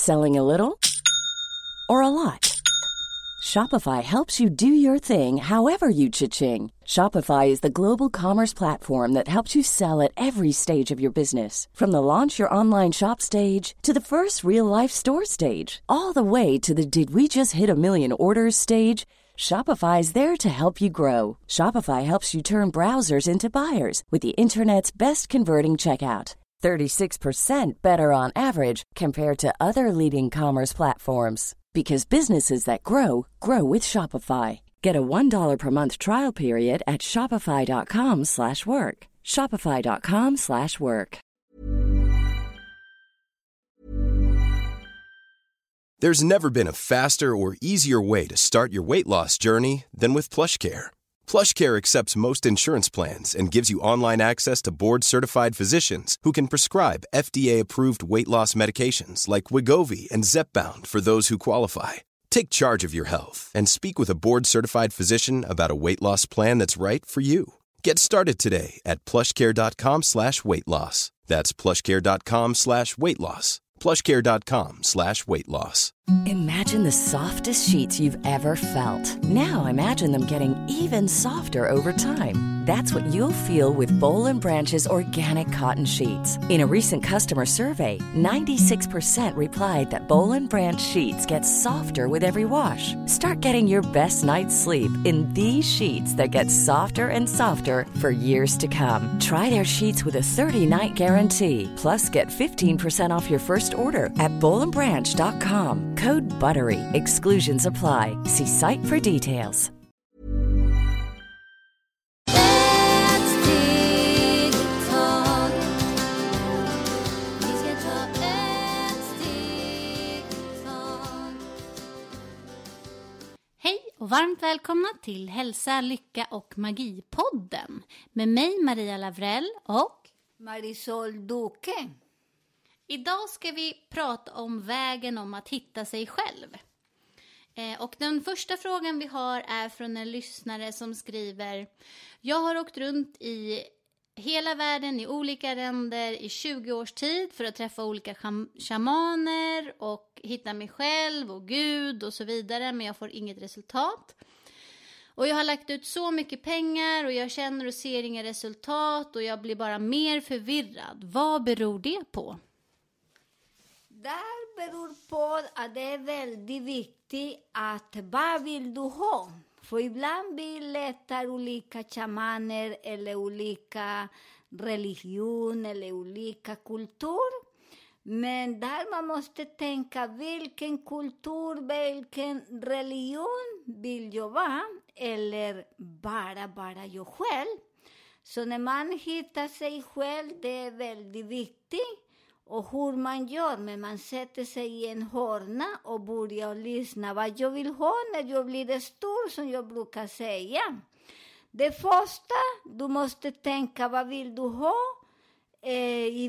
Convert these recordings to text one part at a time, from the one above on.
Selling a little or a lot? Shopify helps you do your thing however you cha-ching. Shopify is the global commerce platform that helps you sell at every stage of your business. From the launch your online shop stage to the first real-life store stage, all the way to the did we just hit a million orders stage. Shopify is there to help you grow. Shopify helps you turn browsers into buyers with the internet's best converting checkout. 36% better on average compared to other leading commerce platforms. Because businesses that grow, grow with Shopify. Get a $1 per month trial period at shopify.com/work. Shopify.com/work. There's never been a faster or easier way to start your weight loss journey than with PlushCare. PlushCare accepts most insurance plans and gives you online access to board-certified physicians who can prescribe FDA-approved weight loss medications like Wegovy and Zepbound for those who qualify. Take charge of your health and speak with a board-certified physician about a weight loss plan that's right for you. Get started today at plushcare.com/weightloss. That's plushcare.com/weightloss. plushcare.com/weightloss. Imagine the softest sheets you've ever felt. Now imagine them getting even softer over time. That's what you'll feel with Boll and Branch's organic cotton sheets. In a recent customer survey, 96% replied that Boll and Branch sheets get softer with every wash. Start getting your best night's sleep in these sheets that get softer and softer for years to come. Try their sheets with a 30-night guarantee. Plus, get 15% off your first order at bollandbranch.com. Code BUTTERY. Exclusions apply. See site for details. Hej och varmt välkomna till Hälsa, Lycka och Magi-podden med mig Maria Lavrell och Marisol Duque. Idag ska vi prata om vägen om att hitta sig själv. Och den första frågan vi har är från en lyssnare som skriver: Jag har åkt runt i hela världen i olika länder i 20 års tid för att träffa olika shamaner och hitta mig själv och Gud och så vidare, men jag får inget resultat. Och jag har lagt ut så mycket pengar och jag känner och ser inga resultat och jag blir bara mer förvirrad. Vad beror det på? Det beror på att det är väldigt viktigt att vad vill du ha? För ibland vi letar olika shamaner eller olika religion eller olika kultur. Men där man måste tänka vilken kultur, vilken religion vill jag vara? Eller bara jag själv. Så när man hittar sig själv, det är väldigt viktigt. Och hur man gör, men man sätter sig i en hörna och börjar lyssna vad jag vill ha när jag blir stor, som jag brukar säga. Det första, du måste tänka vad vill du ha, i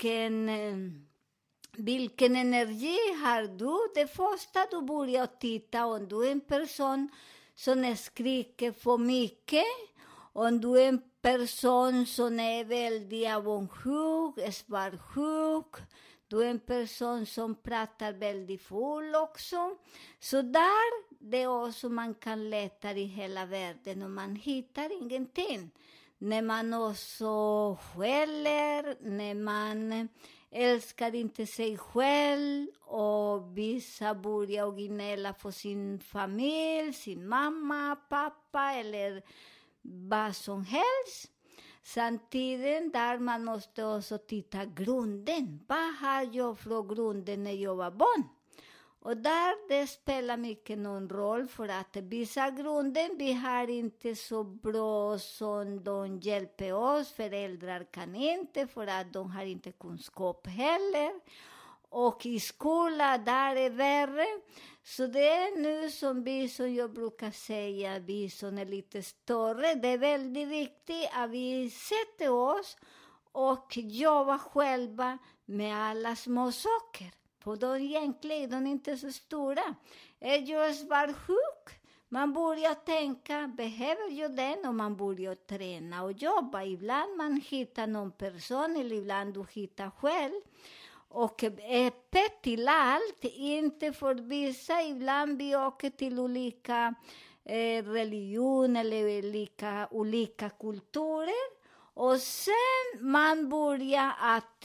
vilken energi har du. Det första du börjar titta om du är en person som skriker för mycket, om du är en person som är väldigt avundsjuk, svartsjuk. Du är en person som pratar väldigt full också. Så där, det är också man kan leta i hela världen och man hittar ingenting. När man också skäller, när man älskar inte sig själv och vissa börjar gnälla för sin familj, sin mamma, pappa eller vad som helst. Samtidigt där man måste också titta grunden. Vad har jag från grunden när jag var barn? Och där det spelar mycket någon roll, för att vissa grunden vi har inte så bra som de hjälper oss. Föräldrar kan inte, för att de har inte kunskap heller. Och i skolan där är värre. Så det är nu som jag brukar säga, vi som är lite större. Det är väldigt viktigt att vi sätter oss och jobbar själva med alla små saker. För de egentligen, de är inte så stora. Är jag svartsjuk? Man börjar tänka, behöver jag den? Och man börjar träna och jobba. Ibland man hittar någon person, eller ibland du hittar själv. och öppet till allt, inte för vissa. Ibland vi åker till olika religioner eller olika kulturer. Och sen man börjar att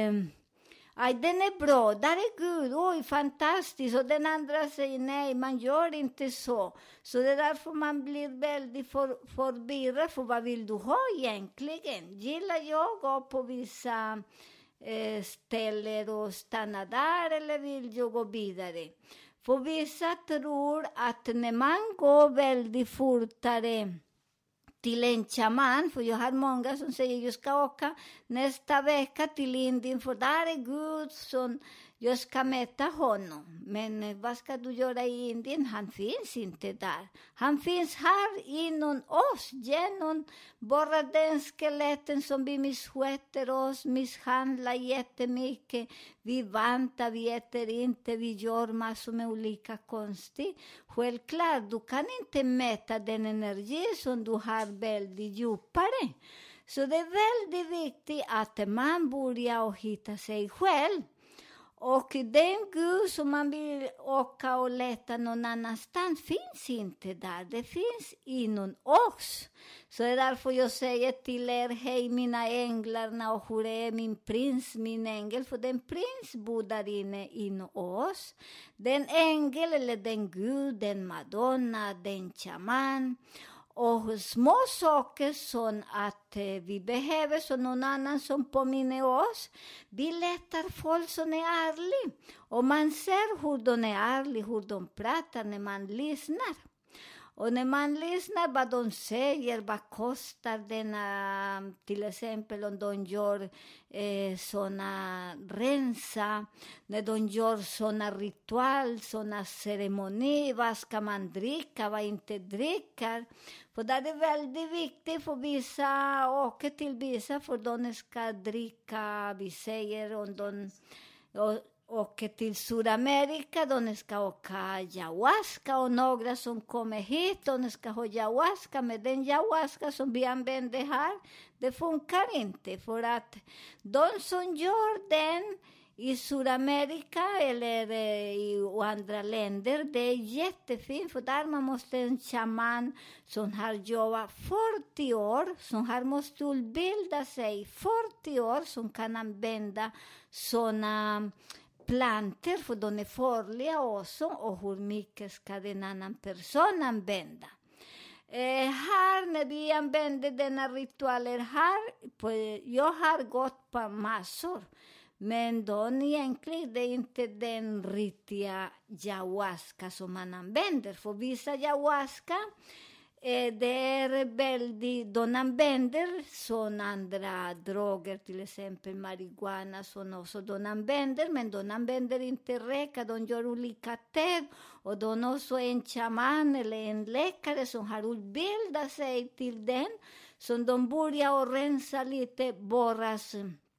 den är bra, där är Gud, oj fantastiskt. Och den andra säger nej, man gör inte så. Så det är därför man blir väldigt förvirrad. För vad vill du ha egentligen? Gillar jag att gå på vissa ställen och stanna där, eller vill jag gå vidare? För vissa tror att när man går väldigt fortare till en shaman, för jag har många som säger jag ska åka nästa vecka till Indien, för där är Gud som jag ska möta honom. Men vad ska du göra i Indien? Han finns inte där. Han finns här inom oss, genom bara den skeletten som vi missköter oss, misshandlar jättemycket. Vi vantar, vi äter inte, vi gör massor med olika konstigt. Självklart, du kan inte mäta den energi som du har väldigt djupare. Så det är väldigt viktigt att man börjar hitta sig själv. Och den Gud som man vill åka och leta någon annanstans finns inte där. Det finns inom oss. Så det är därför jag säger till er, hej mina änglarna, och hur är min prins, min ängel? För den prins bor där inne inom oss. Den ängel eller den Gud, den Madonna, den shaman. Och små saker som att vi behöver, så någon annan som påminner oss. Vi letar folk som är ärliga. Och man ser hur de är ärliga, hur de pratar när man lyssnar. Och när man lyssnar vad de säger, vad kostar denna, till exempel om de gör såna rensa, när de gör såna ritual, såna ceremonier, vad ska man dricka, vad inte dricker. För det är väldigt viktigt för vissa, åker till vissa för de ska dricka, vi säger om de åker till Sydamerika, de ska åka ayahuasca, och några som kommer hit, de ska ha ayahuasca, men den ayahuasca som vi använder här, det funkar inte, för att de som gör den i Sydamerika eller i andra länder, det är jättefint, för där man måste en shaman som har jobbat 40 år, som har måste utbilda sig 40 år, som kan använda såna planter, för de är farliga också, och hur mycket ska en annan person använda. Här när vi använder denna ritualer här, jag har gått på massor, men de egentligen det är inte den riktiga ayahuasca som man använder. För vissa ayahuasca, det är väldigt, de använder som andra droger, till exempel marijuana, som också de använder, men de använder inte räcka, de gör olika te, och de också en shaman eller en läkare som har utbildat sig till den, så de börjar rensa lite borras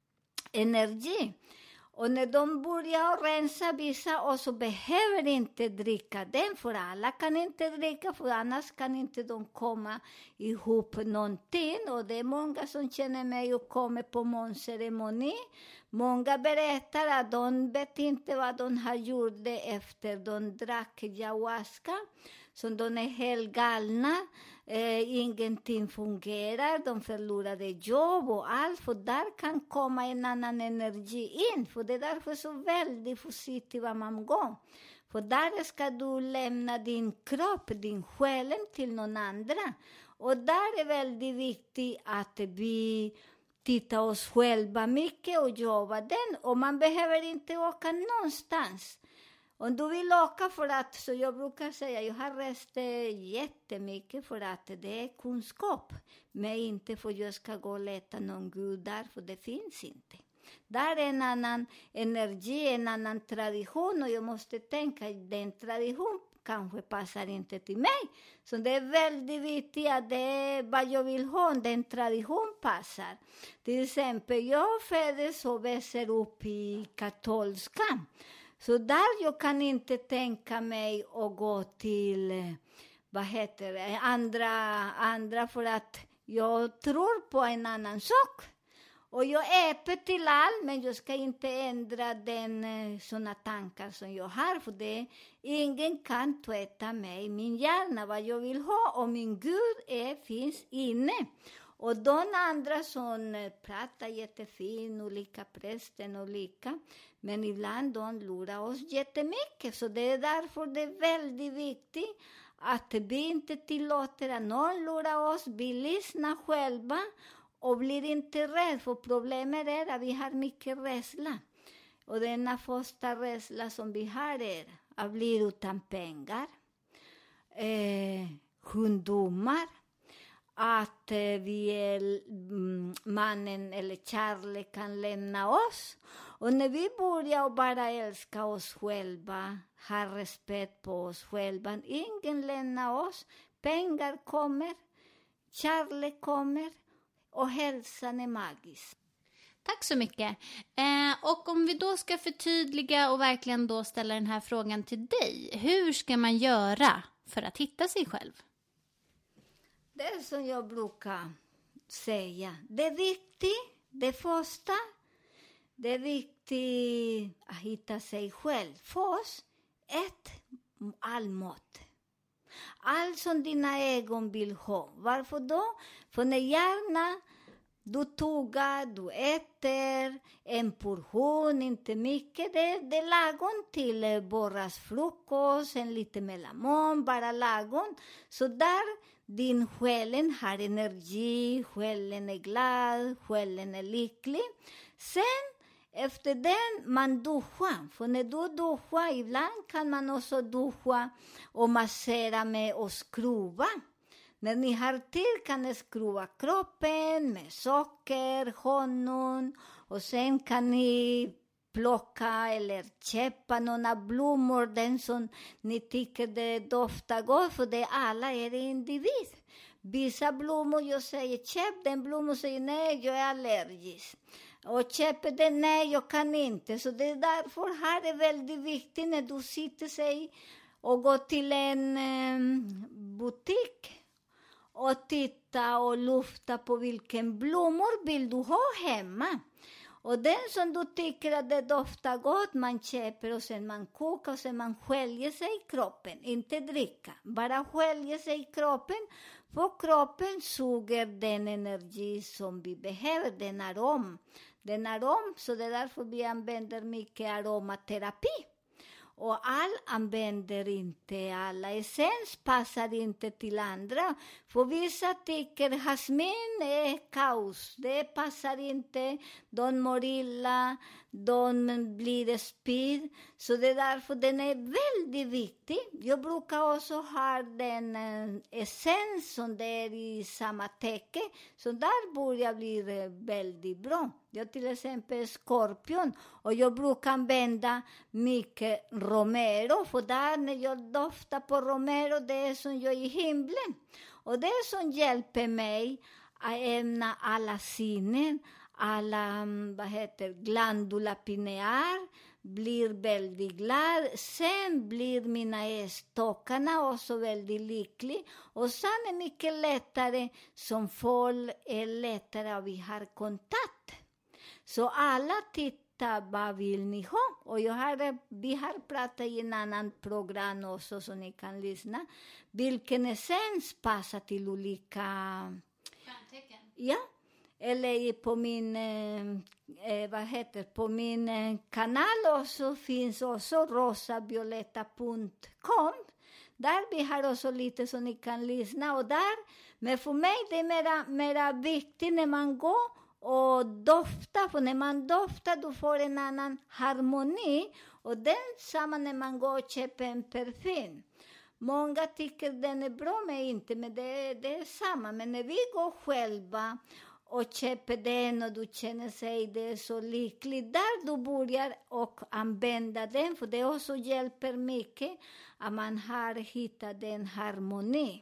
energi. Och när de börjar rensa vissa, och så behöver inte dricka den, för alla kan inte dricka, för annars kan inte de komma ihop någonting. Och det är många som känner mig och kommer på månceremoni. Många berättar att de vet inte vad de har gjort efter de drack ayahuasca. Så de är helt galna. Ingenting fungerar, de förlorade jobb och allt, för där kan komma en annan energi in, för det är därför så väldigt försiktig vad man går, för där ska du lämna din kropp, din själ till någon andra, och där är väldigt viktigt att vi tittar oss själva mycket och jobbar den, och man behöver inte åka någonstans. Om du vill åka för att, så jag brukar säga, jag har rest jättemycket för att det är kunskap. Men inte för att jag ska gå och leta någon gud där, för det finns inte. Där är en annan energi, en annan tradition, och jag måste tänka att den tradition kanske passar inte till mig. Så det är väldigt viktigt att det är vad jag vill ha, den tradition passar. Till exempel, jag föddes och växer upp i katolska. Så där jag kan inte tänka mig att gå till, andra för att jag tror på en annan sak. Och jag är öppen till allt, men jag ska inte ändra såna tankar som jag har. För ingen kan tvätta mig, min hjärna, vad jag vill ha. Och min Gud finns inne. Och de andra som pratar jättefint, olika prästen, olika. Men ibland de lurar oss jättemycket. Så det är därför det är väldigt viktigt att vi inte tillåter att någon lurar oss. Vi lyssnar själva och blir inte rädda. För problemet är att vi har mycket rädsla. Och denna första rädsla som vi har är att bli utan pengar. Sjukdomar. Att mannen eller kärlek kan lämna oss. Och när vi börjar bara älska oss själva, ha respekt på oss själva, ingen lämnar oss, pengar kommer, kärlek kommer och hälsan är magisk. Tack så mycket. Och om vi då ska förtydliga och verkligen då ställa den här frågan till dig. Hur ska man göra för att hitta sig själv? Det är som jag brukar säga. Det är viktigt, det första. Det är viktigt att hitta sig själv. Först, allmått. Allt som dina ögon vill ha. Varför då? För när hjärnan, du tuggar, du äter, en portion, inte mycket. Det är lagom till borras frukost, en lite mellanmål, bara lagom. Så där din själen har energi, själen är glad, själen är lycklig. Sen efter den man duschar. För när du duschar, ibland kan man också duscha och massera med och skruva. När ni har tid kan ni skruva kroppen med socker, honung. Och sen kan ni plocka eller köpa några blommor. Den som ni tycker det doftar gott. För det alla är individ. Vissa blommor, jag säger köp den blommor och säger nej, jag är allergisk. Och köper den, nej, jag kan inte. Så det är därför här är väldigt viktigt när du sitter sig och går till en butik. Och titta och lufta på vilken blommor vill du ha hemma. Och den som du tycker att det doftar gott, man köper och sen man kokar och sen man sköljer sig i kroppen. Inte dricka, bara sköljer sig i kroppen. För kroppen suger den energi som vi behöver, den arom. Så det är därför vi använder mycket aromaterapi. Och använder inte alla. Essens passar inte till andra. För vissa tycker jasmin är kaos. Det passar inte. De mår illa. De blir spyr. Så det är därför den är väldigt viktig. Jag brukar också ha den essens som det är i samma täcke. Så där börjar bli väldigt bra. Jag till exempel skorpion. Och jag brukar använda mycket romero. För där när jag doftar på romero, det är som jag är i himlen. Och det är som hjälper mig att ämna alla sinnen. Alla, glandula pineal blir väldigt glad. Sen blir mina ätstockarna också väldigt lyckliga. Och sen är det mycket lättare som folk är lättare att vi har kontakt. Så alla tittar, vad vill ni ha? Och vi har pratat i en annan program också så ni kan lyssna. Vilken essens passar till olika Stjärntecken. Ja. Eller på min, på min kanal också finns också rosavioletta.com. Där vi har också lite så ni kan lyssna. Och där, men för mig det är mera viktigt när man går och doftar. För när man doftar då får en annan harmoni. Och den samma när man går och köper en parfym. Många tycker den är bra men inte. Men det är samma. Men när vi går själva och köper den och du känner sig det är så lycklig. Där du börjar och använda den. För det också hjälper mycket att man har hittat den harmoni.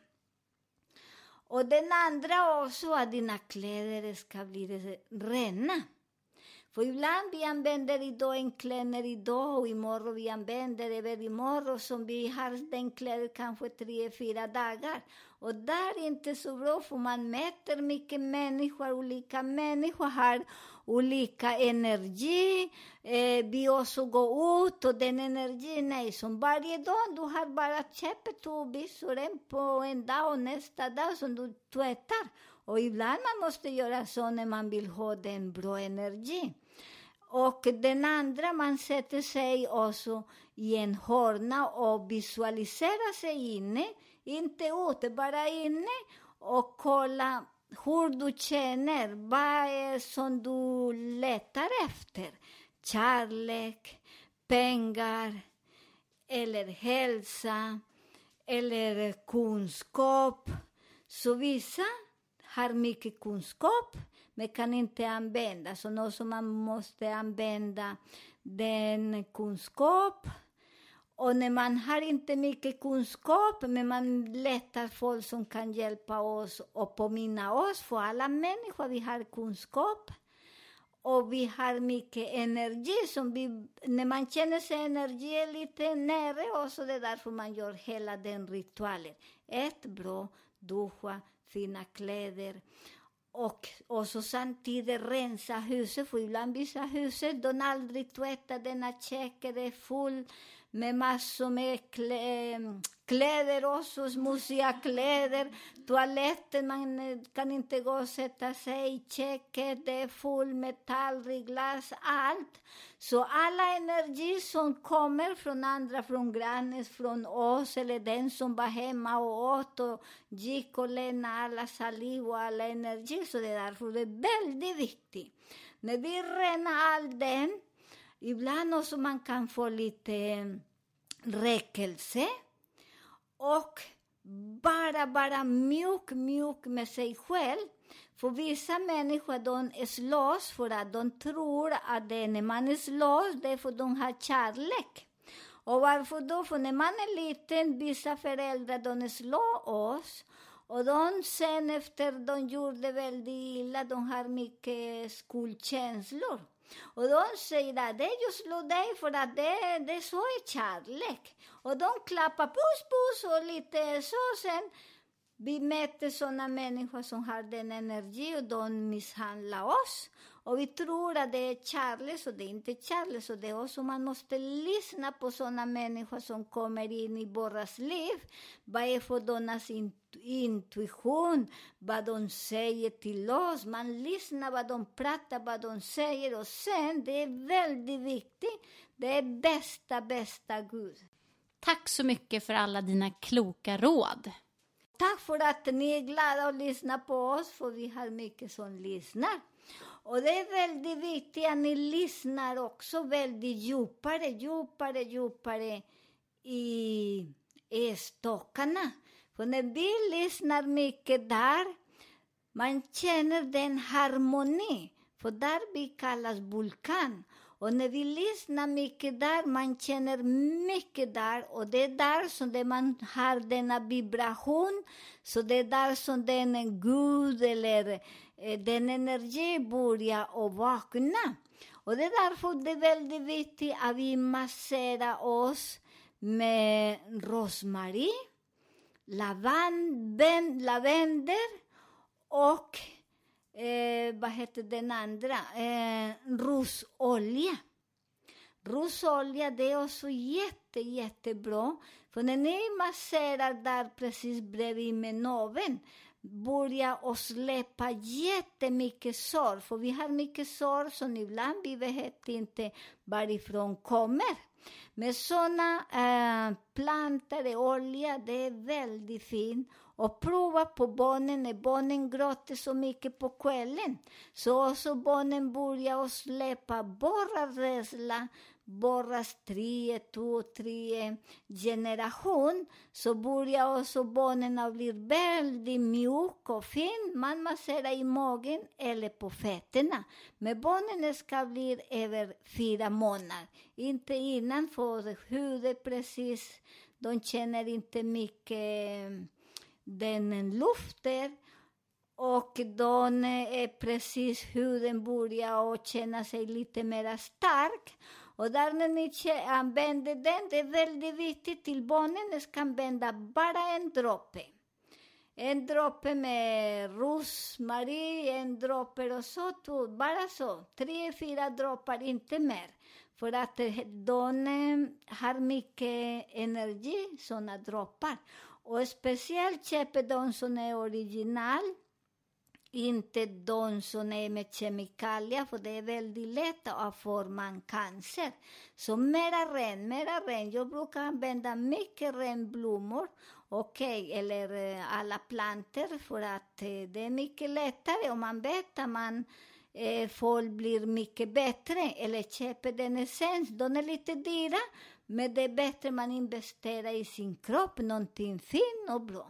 Och den andra också att dina kläder ska bli rena. För ibland vi använder idag en kläder idag och imorgon vi använder över imorgon som vi har den kläder kanske 3-4 dagar. Och där är inte så bra för man mäter mycket människor, olika människor har olika energi. Vi också går ut och den energin är som varje dag. Du har bara köpt och byxor på en dag och nästa dag som du tvättar. Och ibland man måste göra så när man vill ha den bra energi. Och den andra man sätter sig också i en hörna och visualiserar sig inne. Inte ute, bara inne och kolla hur du känner. Vad är som du letar efter? Kärlek, pengar eller hälsa eller kunskap. Så vissa har mycket kunskap men kan inte använda. Så något som man måste använda den kunskap. Och när man har inte mycket kunskap, men man letar folk som kan hjälpa oss och påminna oss. För alla människor vi har kunskap. Och vi har mycket energi. Som när man känner sig energi lite nere. Och så det är därför man gör hela den ritualen. Ät bra, duscha, fina kläder. Och så samtidigt rensa huset. För ibland vissa huset, de aldrig tvättar denna käken är full med massor med kläder också, smutsiga kläder. Toaletten, man kan inte gå och sätta sig i köket, det är full med tallrik, glas, allt. Så alla energi som kommer från andra, från grannen, från oss, eller den som var hemma och åt och gick och lämnade alla saliv och alla energi. Så det är därför det är väldigt viktigt. När vi renar all den, ibland också man kan få lite räckelse och bara mjuk med sig själv. För vissa människor de slåss för att de tror att det när man slåss det är för att de har kärlek. Och varför då? För när man är liten, vissa föräldrar de slår oss. Och de sen efter de gjorde väldigt illa, de har mycket skuldkänslor. Och de säger att det är just slå dig för att det så är kärlek. Och de klappar puss och lite så sen. Vi möter sådana människor som har den energi och de misshandlar oss. Och vi tror att det är kärlek så det är inte kärlek. Så det är också man måste lyssna på sådana människor som kommer in i våras liv. Vad är för deras intuition, vad de säger till oss. Man lyssnar vad de pratar, vad de säger. Och sen, det är väldigt viktigt. Det är bästa Gud. Tack så mycket för alla dina kloka råd. Tack för att ni är glada att lyssna på oss, för vi har mycket som lyssnar. Och det är väldigt viktigt att ni lyssnar också väldigt djupare i stockarna. För när vi lyssnar mycket där, man känner den harmoni. För där vi kallas vulkan. Och när vi lyssnar mycket där, man känner mycket där. Och det är där som man har denna vibration. Så det är där som den Gud eller den energi börjar att vakna. Och det är därför det är väldigt viktigt att vi masserar oss med rosmarin, lavendel och vad heter den andra? Rosolja. Rosolja det är också jättebra. För när ni masserar där precis bredvid med naveln börjar och släppa jättemycket sår. För vi har mycket sår som ibland vi vet inte varifrån kommer. Med sådana plantor och olja, det är väldigt fint. Och prova på barnen när barnen gråter så mycket på kvällen. Så också barnen börjar släppa bara rädsla. Bara 3 generation. Så börjar också barnen att bli väldigt mjuk och fin. Man masserar i magen eller på fötterna. Men barnen ska bli över 4 månader. Inte innan för huvudet precis. De känner inte mycket den luften. Och då är precis huden börjar att känna sig lite mer stark. Och där när ni använder den, det är väldigt viktigt till barnen. Ni ska använda bara en droppe. En droppe med rosmarin, en droppe och så, bara så. 3-4 droppar, inte mer. För att de har mycket energi, sådana droppar. Och speciellt köper de som är original. Inte de som är med kemikalier, för det är väldigt lätt att få cancer. Så mera ren. Jag brukar använda mycket renblommor. Eller alla planter, för att det är mycket lättare. Om man vet att folk blir mycket bättre. Eller köper den essens. De är lite dyra. Men det är bättre man investerar i sin kropp. Någonting fint och bra.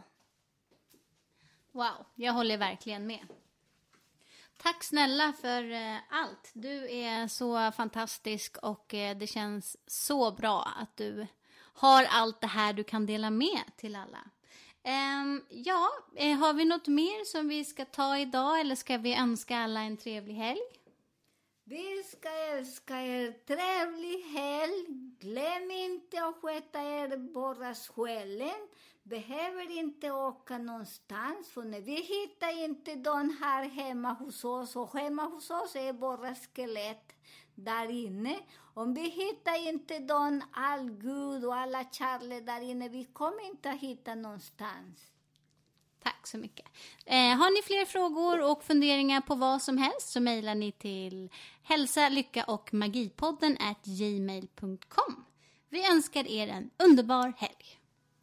Wow, jag håller verkligen med. Tack snälla för allt. Du är så fantastisk och det känns så bra att du har allt det här du kan dela med till alla. Har vi något mer som vi ska ta idag eller ska vi önska alla en trevlig helg? Vi ska önska er trevlig helg. Glöm inte att sköta er bara själen. Behöver inte åka någonstans. För när vi hittar inte de här hemma hos oss. Och hemma hos oss är bara skelett där inne. Om vi hittar inte all Gud och alla kärlek där inne. Vi kommer inte att hitta någonstans. Tack så mycket. Har ni fler frågor och funderingar på vad som helst så mejlar ni till hälsa-lycka-och-magipodden@gmail.com. Vi önskar er en underbar helg.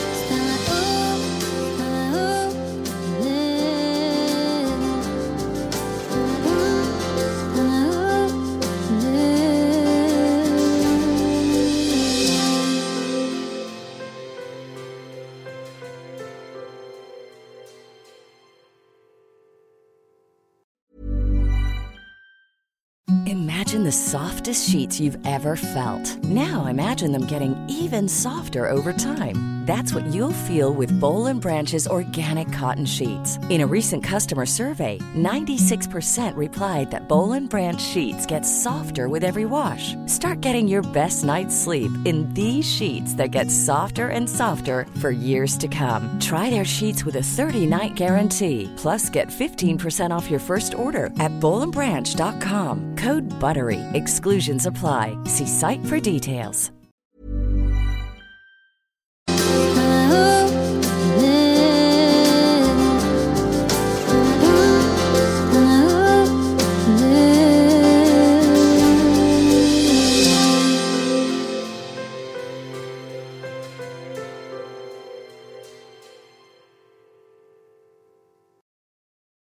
Imagine the softest sheets you've ever felt. Now imagine them getting even softer over time. That's what you'll feel with Boll & Branch's organic cotton sheets. In a recent customer survey, 96% replied that Boll & Branch sheets get softer with every wash. Start getting your best night's sleep in these sheets that get softer and softer for years to come. Try their sheets with a 30-night guarantee. Plus, get 15% off your first order at bollandbranch.com. Code BUTTERY. Exclusions apply. See site for details.